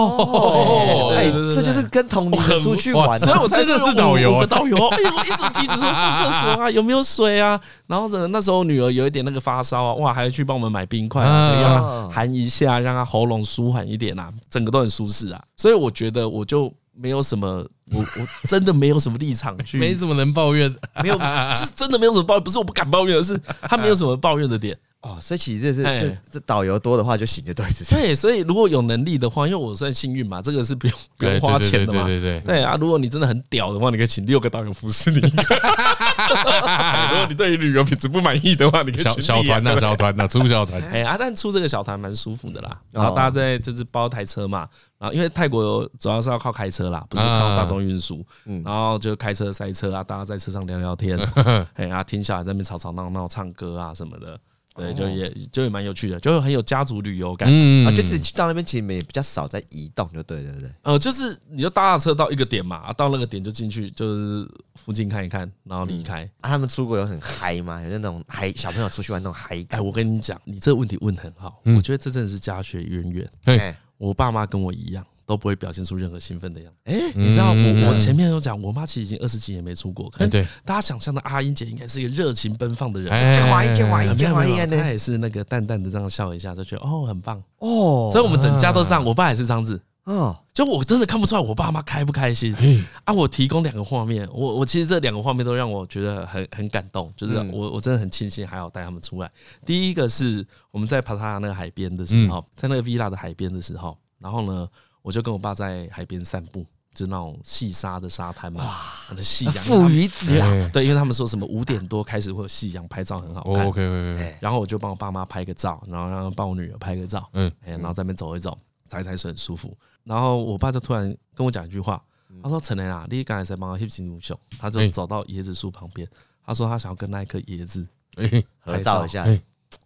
这就是跟同龄人出去玩， 所以我真的是导游， 我一直提着说上厕所啊，有没有水啊？然后那时候女儿有一点那个发烧啊，还去帮我们买冰块，让她含一下，让她喉咙舒缓一点啊，整个都很舒适啊。所以我觉得我就没有什么，我真的没有什么立场去， 没什么能抱怨， 没有，是真的没有什么抱怨，不是我不敢抱怨，而是他没有什么抱怨的点。 所以其实这导游多的话就行，就对， 所以如果有能力的话，因为我算幸运嘛，这个是不用花钱的嘛，对啊，如果你真的很屌的话，你可以请6个导游服侍你。如果你对于旅游品质不满意的话，你可以请小团出小团， 但出这个小团蛮舒服的啦。然后大家就是包台车嘛，然后因为泰国主要是要靠开车啦，不是靠大众运输，然后就开车塞车啊，大家在车上聊聊天，听小孩在那边吵吵闹闹唱歌啊什么的。对，就也蛮有趣的，就很有家族旅游感。 就是到那边其实也比较少在移动，就对不对？ 就是你就搭车到一个点嘛，到那个点就进去，就是附近看一看，然后离开。 他们出国有很嗨吗？有那种嗨小朋友出去玩那种嗨感？ 我跟你讲，你这个问题问得很好，我觉得这真的是家学渊源。我爸妈跟我一样。都不会表现出任何兴奋的样子。你知道我前面有讲，我妈其实已经20几年没出国，可能大家想象的阿英姐应该是一个热情奔放的人， 见华裔， 她也是那个淡淡的这样笑一下，就觉得很棒所以我们整家都这样，我爸也是这样子。就我真的看不出来我爸妈开不开心我提供2个画面，我其实这2个画面都让我觉得很感动，就是我真的很庆幸还好带他们出来。第一个是我们在帕塔那个海边的时候，在那个 villa 的海边的时候，然后呢。我就跟我爸在海边散步，就那种细沙的沙滩嘛，的夕阳， 父与子啊， 对，因为他们说什么5点多开始会有夕阳，拍照很好看。 OK， 然后我就帮我爸妈拍个照，然后让他帮我女儿拍个照，然后在那边走一走，踩水很舒服。然后我爸就突然跟我讲一句话，他说：“陈雷啊，你刚才在帮我翕金牛秀。”他就走到椰子树旁边，他说他想要跟那一颗椰子合照一下。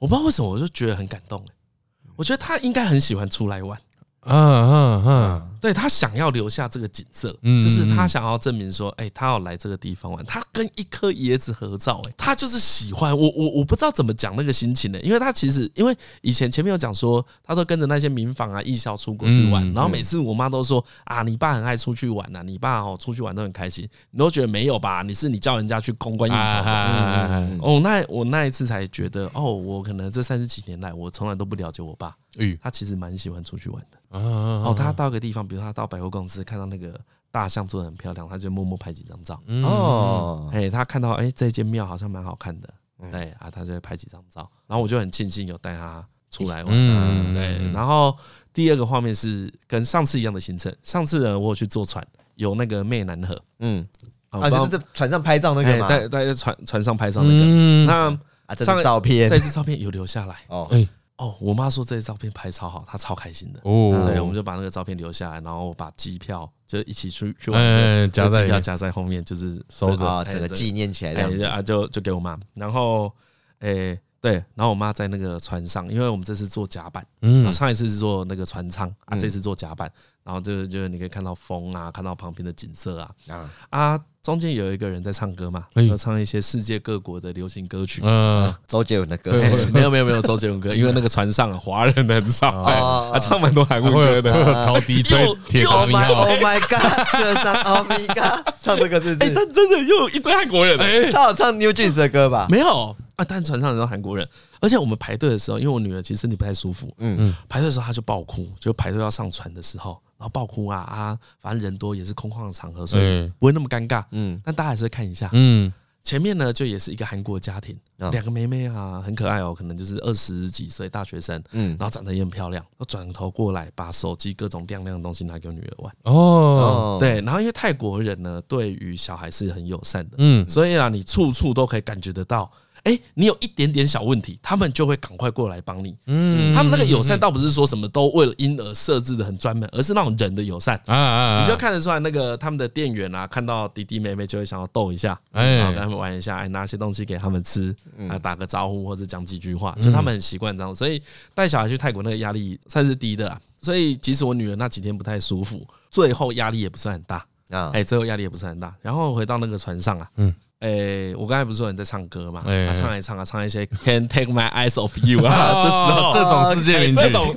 我不知道为什么，我就觉得很感动。我觉得他应该很喜欢出来玩。对，他想要留下这个景色，就是他想要证明说，他要来这个地方玩，他跟一颗椰子合照，他就是喜欢我不知道怎么讲那个心情呢，因为他其实因为以前面有讲说，他都跟着那些民访啊、艺校出国去玩，然后每次我妈都说啊，你爸很爱出去玩啊，你爸出去玩都很开心，你都觉得没有吧？你叫人家去公关应酬的，我那一次才觉得，我可能这30几年来，我从来都不了解我爸。他其实蛮喜欢出去玩的。他到一个地方，比如他到百货公司，看到那个大象做得很漂亮，他就默默拍几张照。他看到这间庙好像蛮好看的，他就会拍几张照。然后我就很庆幸有带他出来玩。然后第二个画面是跟上次一样的行程。上次呢，我有去坐船，有那个湄南河。 就是在船上拍照那个嘛。 在船上拍照那个。那这是照片， 这次照片有留下来。我妈说这些照片拍超好，她超开心的。对，我们就把那个照片留下来，然后把机票就一起去玩，机票夹在后面，就是收着整个纪念起来这样子。就给我妈，然后对，然后我妈在那个船上，因为我们这次坐甲板，上一次是坐那个船舱啊，这次坐甲板，然后就你可以看到风啊，看到旁边的景色啊。中间有一个人在唱歌嘛，要唱一些世界各国的流行歌曲。 周杰伦的歌没有周杰伦歌，因为那个船上华人很少，唱蛮多韩文歌的， 陶笛吹铁达尼号。 Oh my god， 这唱 Oh my god， 唱这个是但真的又有一堆韩国人。 他有唱 New Jeans 的歌吧？ 没有但船上人都韩国人，而且我们排队的时候，因为我女儿其实身体不太舒服，排队的时候她就爆哭，就排队要上船的时候。然后爆哭反正人多也是空旷的场合，所以不会那么尴尬。但大家还是会看一下。前面呢就也是一个韩国家庭，2个妹妹很可爱可能就是20几岁大学生，然后长得也很漂亮，都转头过来把手机各种亮亮的东西拿给我女儿玩。对，然后因为泰国人呢对于小孩是很友善的，所以你处处都可以感觉得到。你有一点点小问题，他们就会赶快过来帮你。他们那个友善倒不是说什么都为了婴儿设置的很专门，而是那种人的友善。你就看得出来，那个他们的店员看到弟弟妹妹就会想要逗一下，然后跟他们玩一下，拿些东西给他们吃，打个招呼或者讲几句话，就他们很习惯这样。所以带小孩去泰国那个压力算是低的。所以即使我女儿那几天不太舒服，最后压力也不算很大。最后压力也不算很大。然后回到那个船上我刚才不是说你在唱歌嘛？唱一唱唱一些 Can't Take My Eyes Off You 的时候， 这种世界名曲，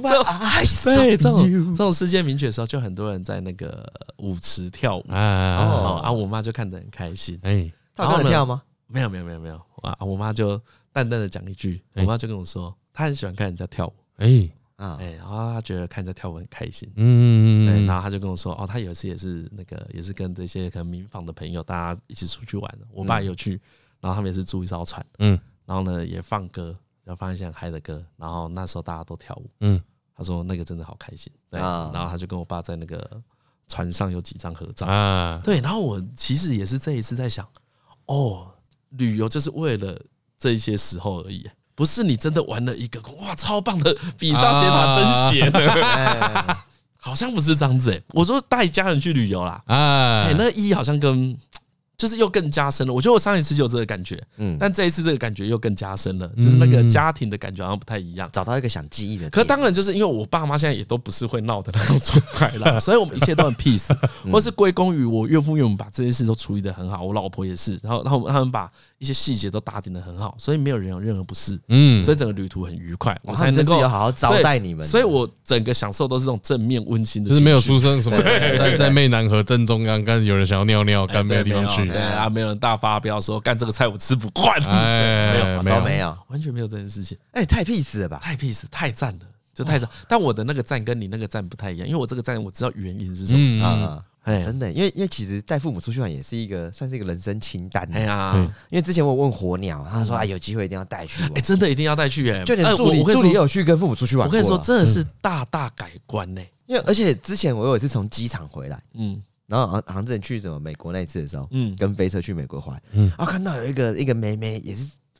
这种世界名曲的时候，就很多人在那个舞池跳舞我妈就看得很开心。 她跟着跳吗？ 没有我妈就淡淡的讲一句，我妈就跟我说，她很喜欢看人家跳舞。然后他觉得看人家跳舞很开心，然后他就跟我说，他有一次也是跟这些可能民访的朋友，大家一起出去玩的，我爸也有去，然后他们也是租一艘船，然后呢也放歌，要放一些很嗨的歌，然后那时候大家都跳舞，他说那个真的好开心，对，然后他就跟我爸在那个船上有几张合照，对，然后我其实也是这一次在想，旅游就是为了这一些时候而已。不是你真的玩了一个超棒的比萨斜塔真斜的，好像不是这样子。我说带家人去旅游啦，那个意义好像就是又更加深了。我觉得我上一次就有这个感觉，但这一次这个感觉又更加深了，就是那个家庭的感觉好像不太一样， 找到一个想记忆的。 可当然就是因为我爸妈现在也都不是会闹的那种状态了，所以我们一切都很 peace， 或是归功于我岳父岳母把这件事都处理得很好，我老婆也是，然后他们把一些细节都打点得很好，所以没有人有任何不适，所以整个旅途很愉快，我才能够有好好招待你们。 所以我整个享受都是这种正面温馨的， 就是没有出生什么在湄南河正中央，干有人想要尿尿，干没有地方去， 对啊，没有人大发飙说干这个菜我吃不惯， 没有， 完全没有这件事情。 太 peace 了吧？ 太 peace， 太赞了，就太赞。但我的那个赞跟你那个赞不太一样，因为我这个赞我知道原因是什么。 真的，因为其实带父母出去玩也是算是一个人生清单。因为之前我问火鸟，他说有机会一定要带去玩。 真的一定要带去就连助理也有去跟父母出去玩。 我跟你说，真的是大改观呢。 因为而且之前我有一次从机场回来，然后好像之前去什么美国那一次的时候，跟飞车去美国玩，然后看到有一个妹妹也是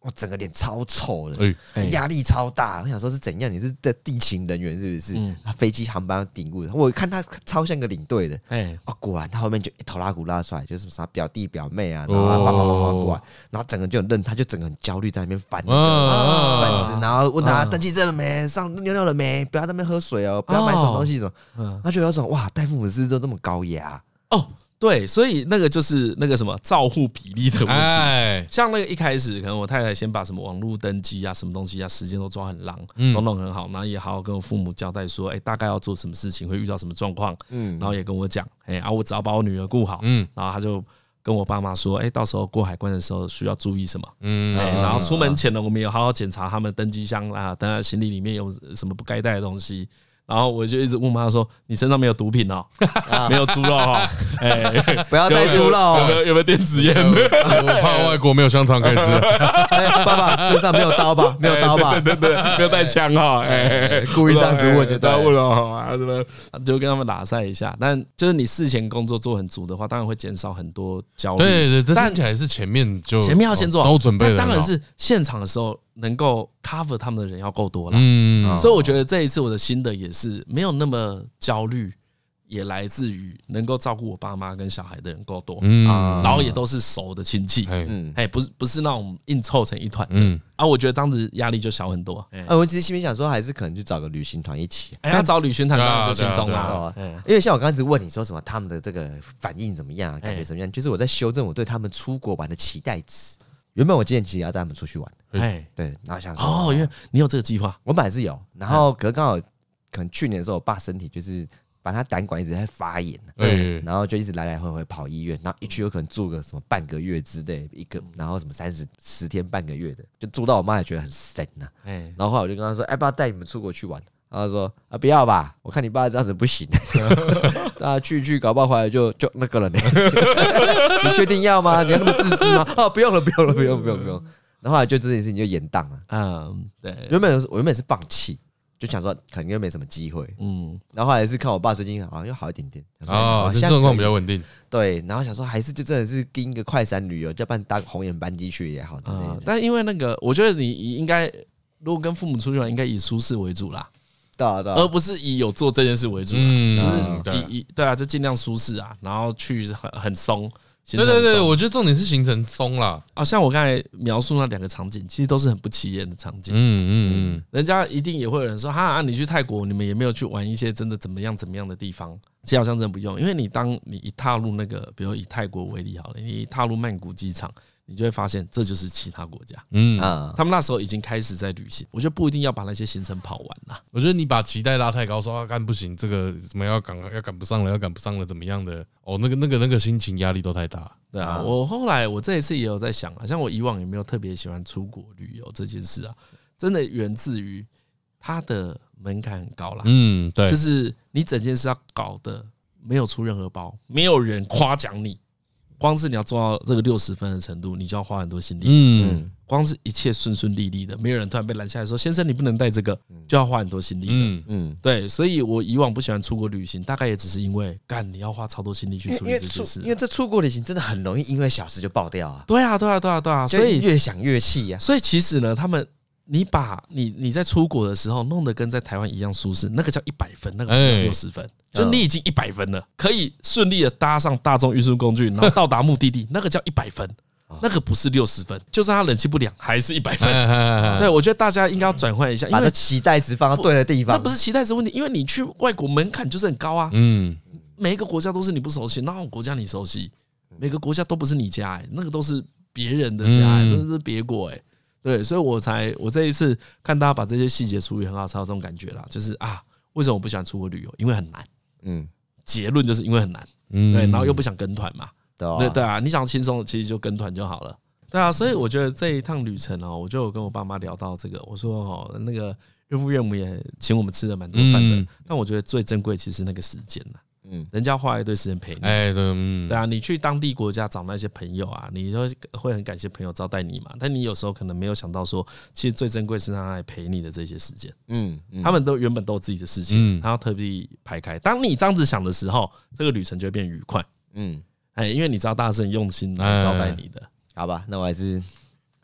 我整个脸超臭的，压力超大。我想说是怎样？你是的地勤人员是不是？飞机航班顶顾，我看他超像个领队的，果然他后面就一头拉骨拉出来，就是啥表弟表妹啊，然后爸爸妈妈过来，然后整个就很他就整个很焦虑在那边翻本子，然后问他登记证了没，上尿尿了没，不要在那边喝水哦，不要买什么东西什么，他就有种哇，带父母是都这么高压哦。对，所以那个就是那个什么照护比例的问题。像那个一开始，可能我太太先把什么网络登记啊、什么东西啊，时间都抓很浪，都弄很好，然后也好好跟我父母交代说，大概要做什么事情，会遇到什么状况，然后也跟我讲，我只要把我女儿顾好，然后他就跟我爸妈说，到时候过海关的时候需要注意什么，然后出门前呢，我们也好好检查他们登机箱啊，等下行李里面有什么不该带的东西。然后我就一直问妈说：“你身上没有毒品哦，没有猪肉哦， 不要带猪肉哦， 有没有电子烟？ 我怕外国没有香肠可以吃。 爸爸身上没有刀吧？没有刀吧？ 对，没有带枪哈。 故意这样子问就对了， 问了，什么就跟他们打赛一下。但就是你事前工作做很足的话，当然会减少很多焦虑。 对，这听起来是前面要先做好， 都准备了。 当然是现场的时候。”能够 cover 他们的人要够多啦，所以我觉得这一次我的心得也是没有那么焦虑，也来自于能够照顾我爸妈跟小孩的人够多，然后也都是熟的亲戚，不是那种硬凑成一团，我觉得这样子压力就小很多。 我其实心里想说，还是可能去找个旅行团一起， 要找旅行团当然就轻松啦， 因为像我刚刚一直问你说什么，他们的这个反应怎么样，感觉怎么样，就是我在修正我对他们出国玩的期待值。原本我今年其实要带他们出去玩，对，然后想说因为你有这个计划， 我本来是有，然后可是刚好可能去年的时候，我爸身体就是把他胆管一直在发炎，对，然后就一直来来回回跑医院，然后一去有可能住个什么半个月之类一个，然后什么10天半个月的，就住到我妈也觉得很神呐，然后后来我就跟他说，爸爸带你们出国去玩。然后说不要吧，我看你爸这样子不行，大家去搞不好回来就那个了呢。你确定要吗？你要那么自私吗？不用了。然后后来就这件事情就延宕了。对，我原本是放弃，就想说可能又没什么机会。然后后来是看我爸最近好像又好一点点， 状况比较稳定。 对，然后想说还是就真的是跟一个快闪旅游，就办搭红眼班机去也好之类的。 但因为那个，我觉得你应该如果跟父母出去玩，应该以舒适为主啦。而不是以有做这件事为主，就是对啊，就尽量舒适啊，然后去很松。 对，我觉得重点是行程松啦。 像我刚才描述那2个场景，其实都是很不起眼的场景。人家一定也会有人说，你去泰国，你们也没有去玩一些真的怎么样的地方。其实好像真的不用，因为当你一踏入那个，比如以泰国为例好了，你一踏入曼谷机场。你就会发现，这就是其他国家。他们那时候已经开始在旅行。我觉得不一定要把那些行程跑完啦。 我觉得你把期待拉太高，说干不行，这个怎么要赶不上了，怎么样的？那个心情压力都太大。 对啊，我这一次也有在想，像我以往也没有特别喜欢出国旅游这件事啊，真的源自于它的门槛很高啦。对，就是你整件事要搞得没有出任何包，没有人夸奖你。光是你要做到这个60分的程度，你就要花很多心力。光是一切顺顺利利的，没有人突然被拦下来说：“先生，你不能带这个。”就要花很多心力。对，所以我以往不喜欢出国旅行，大概也只是因为你要花超多心力去处理这些事。 因为这出国旅行真的很容易因为小事就爆掉啊。 对啊，所以越想越气啊。 所以其实呢，你在出国的时候弄得跟在台湾一样舒适，那个叫100分，那个叫60分。就你已经100分了，可以顺利的搭上大众运输工具，然后到达目的地，那个叫100分，那个不是60分，就算它冷气不良还是100分。对，我觉得大家应该要转换一下， 把这期待值放到对的地方。 那不是期待值问题，因为你去外国门槛就是很高啊。每一个国家都是你不熟悉，哪有国家你熟悉？每个国家都不是你家，那个都是别人的家，都是别国。对，所以我这一次看大家把这些细节处理很好，才有这种感觉啦。就是为什么我不喜欢出国旅游？因为很难。结论就是因为很难。对，然后又不想跟团嘛。对啊，你想轻松，其实就跟团就好了。对啊，所以我觉得这一趟旅程我就有跟我爸妈聊到这个，我说那个岳父岳母也请我们吃了蛮多饭的，但我觉得最珍贵其实那个时间啦。人家花一堆时间陪你，对啊，你去当地国家找那些朋友啊，你会很感谢朋友招待你嘛。但你有时候可能没有想到说，其实最珍贵是他来陪你的这些时间。他们原本都有自己的事情，他要特地排开。当你这样子想的时候，这个旅程就会变愉快。因为你知道大家是很用心来招待你的。 好吧，那我还是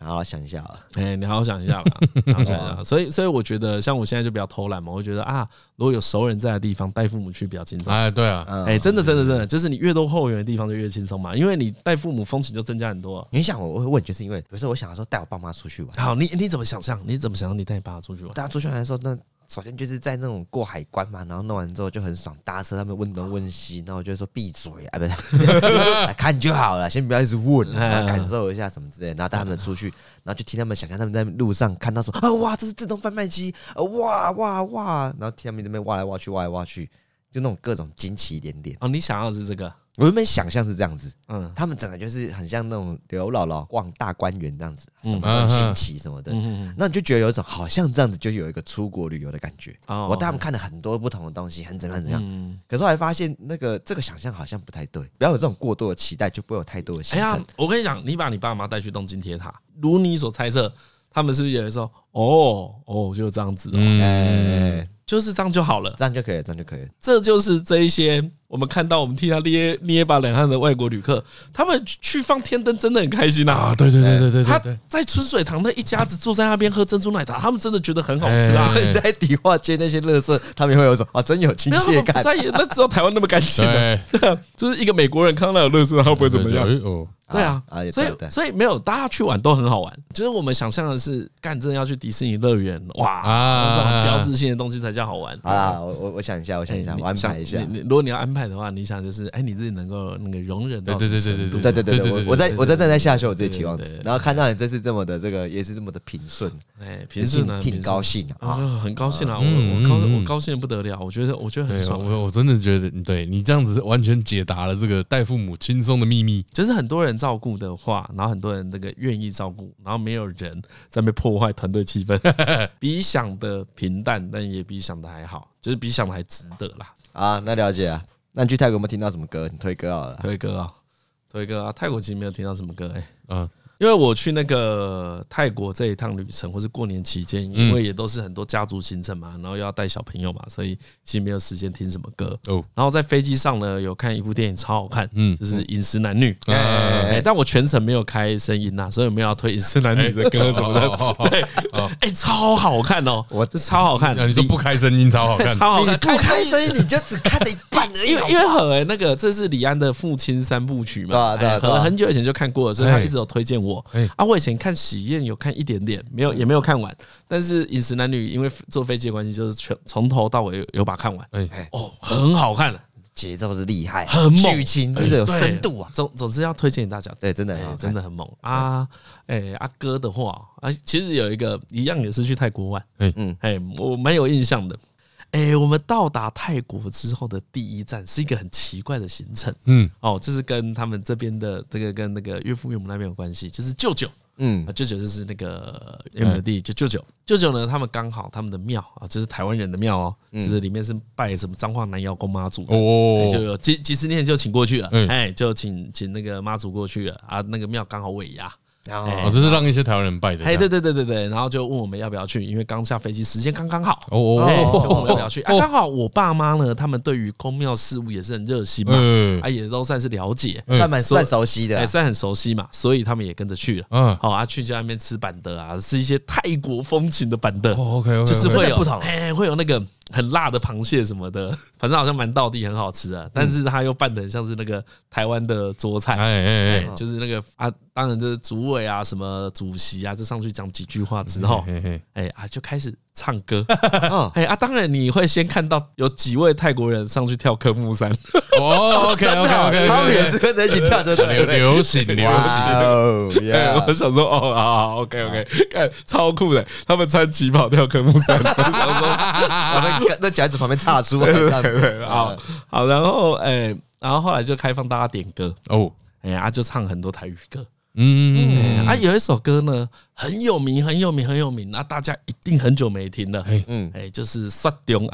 好好想一下啊。 你好好想一下吧，好好想一下。所以我觉得，像我现在就比较偷懒嘛，我觉得啊，如果有熟人在的地方，带父母去比较轻松。 对啊， 真的，就是你越多后援的地方就越轻松嘛，因为你带父母风情就增加很多。 你想我会问，就是因为有时候我想说带我爸妈出去玩。 好，你怎么想象？你怎么想象你带你爸妈出去玩？ 带他出去玩的时候，那首先就是在那种过海关嘛，然后弄完之后就很爽，搭车他们问东问西，然后我就说闭嘴啊，不是看就好了，先不要一直问，感受一下什么之类的，然后带他们出去，然后就听他们想象他们在路上看到说啊哇，这是自动贩卖机，哇，然后听他们这边挖来挖去，就那种各种惊奇连连。 哦，你想要的是这个？ 我原本想象是这样子，他们整个就是很像那种刘姥姥逛大观园这样子，什么都新奇什么的，那你就觉得有一种好像这样子就有一个出国旅游的感觉。我带他们看了很多不同的东西，很怎么样，可是后来发现这个想象好像不太对，不要有这种过多的期待，就不会有太多的行程。 我跟你讲，你把你爸妈带去东京铁塔，如你所猜测，他们是不是有的时候就这样子就是这样就好了， 这样就可以。 这就是这一些我们看到我们替他捏把冷汗的外国旅客，他们去放天灯真的很开心啊！ 对， 他在春水堂那一家子坐在那边喝珍珠奶茶，他们真的觉得很好吃啊！ 在迪化街那些垃圾，他们会有一种真有亲切感。 那只有台湾那么干净的，就是一个美国人看到有垃圾，他会不会怎么样？对啊，所以没有，大家去玩都很好玩。就是我们想象的是，真的要去迪士尼乐园，哇，这种标志性的东西才叫好玩。 好啦，我想一下，我安排一下。 如果你要安排的话，你想就是你自己能够那个容忍到。 对，我在正在下修我自己期望值，然后看到你这次这么的这个也是这么的平顺， 平顺啊， 挺高兴啊， 很高兴啊，我高兴的不得了，我觉得很爽。 我真的觉得，对你这样子完全解答了这个带父母轻松的秘密， 就是很多人照顾的话，然后很多人那个愿意照顾，然后没有人在那边破坏团队气氛，比想的平淡，但也比想的还好，就是比想的还值得啦。 那了解啊。那你去泰国有没有听到什么歌？你推歌好了。 推歌啊！泰国其实没有听到什么歌因为我去那个泰国这一趟旅程，或是过年期间，因为也都是很多家族行程嘛，然后又要带小朋友嘛，所以其实没有时间听什么歌。然后在飞机上呢，有看一部电影超好看，就是《饮食男女》。但我全程没有开声音呐，所以没有要推《饮食男女》的歌什么的。对，超好看哦！这超好看。 你说不开声音超好看， 超好看。不开声音你就只看了一半而已。 因为那个这是李安的父亲3部曲嘛，很久以前就看过了，所以他一直有推荐我。我以前看喜宴有看一点点，也没有看完。但是《饮食男女》因为坐飞机的关系，就是从头到尾有把它看完。很好看， 节奏是厉害， 很猛， 剧情真的有深度啊。 总之要推荐给大家， 对，真的很猛啊！歌的话其实有一个一样也是去泰国玩，我蛮有印象的。我们到达泰国之后的第一站是一个很奇怪的行程，就是跟他们这边的这个跟那个岳父岳母那边有关系，就是舅舅，舅舅就是那个岳母的弟，就舅舅呢，他们刚好他们的庙就是台湾人的庙就是里面是拜什么彰化南瑶宫妈祖，就有几十年就请过去了，就请那个妈祖过去了那个庙刚好尾牙。 这是让一些台湾人拜的。 对，然后就问我们要不要去，因为刚下飞机，时间刚刚好。就问我们要不要去。刚好我爸妈呢，他们对于宫庙事务也是很热心嘛，也都算是了解， 算熟悉的， 算很熟悉嘛，所以他们也跟着去了。去就在那边吃板的吃一些泰国风情的板的。就是会有不同，会有那个很辣的螃蟹什么的，反正好像蛮道地，很好吃啊。但是他又扮得很像是那个台湾的桌菜，就是那个当然就是主委什么主席就上去讲几句话之后，就开始唱歌。当然你会先看到有几位泰国人上去跳科目三。 OK， 他们也是跟着一起跳的， 流行。 我想说OK， 看超酷的，他们穿旗袍跳科目三。 那夹子旁边插出来， 好，然后后来就开放大家点歌就唱很多台语歌。有一首歌呢很有名，大家一定很久没听了，就是《雪中红》。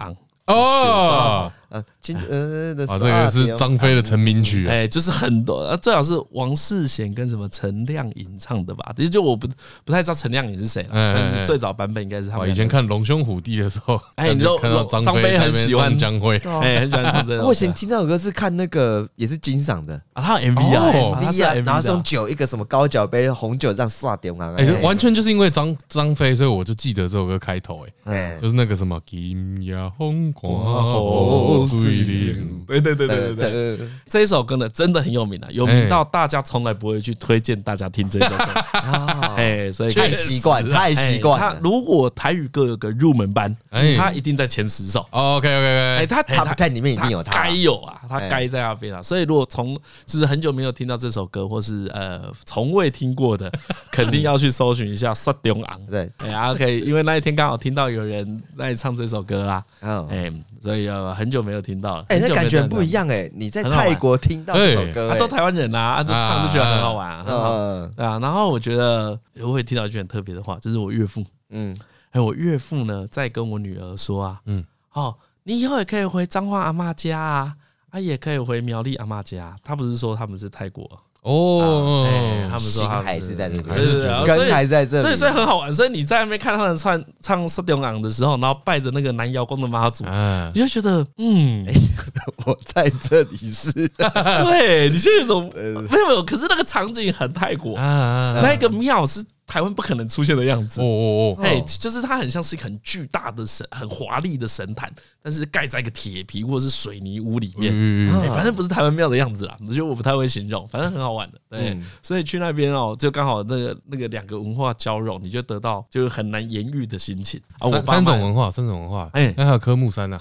哦， 这个是张飞的成名曲， 就是很多，最好是王世贤跟什么陈亮颖唱的吧？就我不太知道陈亮颖是谁了，但是最早版本应该是他们。 以前看《龙兄虎弟》的时候， 你就看到张飞很喜欢江蕙， 很喜欢唱这首。 我以前听这首歌是看那个也是金赏的啊，他有 MV 啊， 然后送酒一个什么高脚杯红酒这样刷掉啊， 完全就是因为张飞，所以我就记得这首歌开头，就是那个什么金呀红光后水灵， 对，这一首歌呢真的很有名啊，有名到大家从来不会去推荐大家听这首歌，所以太习惯了。 如果台语歌有个入门班，他一定在前10首。 OK， 他 Top 10里面一定有他， 该有啊，他该在那边啊。所以如果就是很久没有听到这首歌，或是从未听过的，肯定要去搜寻一下《刷中昂》。 对 ，OK， 因为那一天刚好听到有人在唱这首歌啦，所以很久没有听到了。 那感觉不一样你在泰国听到这首歌， 都台湾人啊，都唱就觉得很好玩，很好。对啊，然后我觉得我会听到一句很特别的话，就是我岳父，我岳父呢在跟我女儿说啊，你以后也可以回彰化阿嬷家啊，也可以回苗栗阿嬷家。他不是说他们是泰国他们说他们还是在这边， 根还在这里， 对，所以很好玩。所以你在那边看他们唱《刷中昂》的时候，然后拜着那个南瑶宫的妈祖，你就觉得我在这里是， 对，你就有一种没有，可是那个场景很泰国，那个庙是台湾不可能出现的样子就是它很像是一个很巨大的很华丽的神坛，但是盖在一个铁皮或者是水泥屋里面，反正不是台湾庙的样子啦。我觉得我不太会形容，反正很好玩的。对，所以去那边就刚好那个两个文化交融，你就得到就是很难言喻的心情。 三种文化，那还有科目3啊。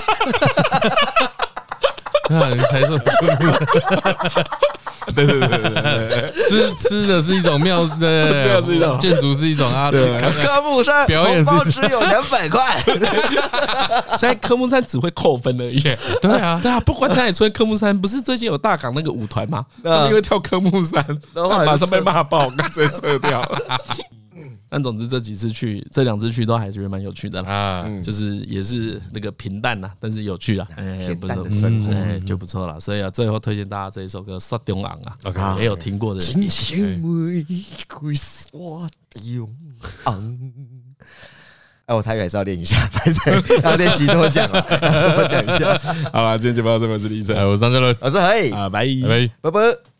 你才说对，吃的是一种庙的，建筑是一种啊。 科目3 表演是只有200块， 现在科目3只会扣分而已。对啊，不管在哪里出现科目3，不是最近有大港那个舞团吗？他们因为跳科目3，马上被骂爆，直接撤掉。但总之这2次去都还觉得蛮有趣的啦，就是也是那个平淡啦，但是有趣啦， 平淡的生活就不错啦。所以最后推荐大家这一首歌《刷中昂》啊，也有听过的人。 真心玫瑰刷中昂。我台语还是要练一下，要练习多讲多讲一下。 好了，今天节目到这边，我是李晨， 我是张嘉伦， 我是何以， 拜拜拜。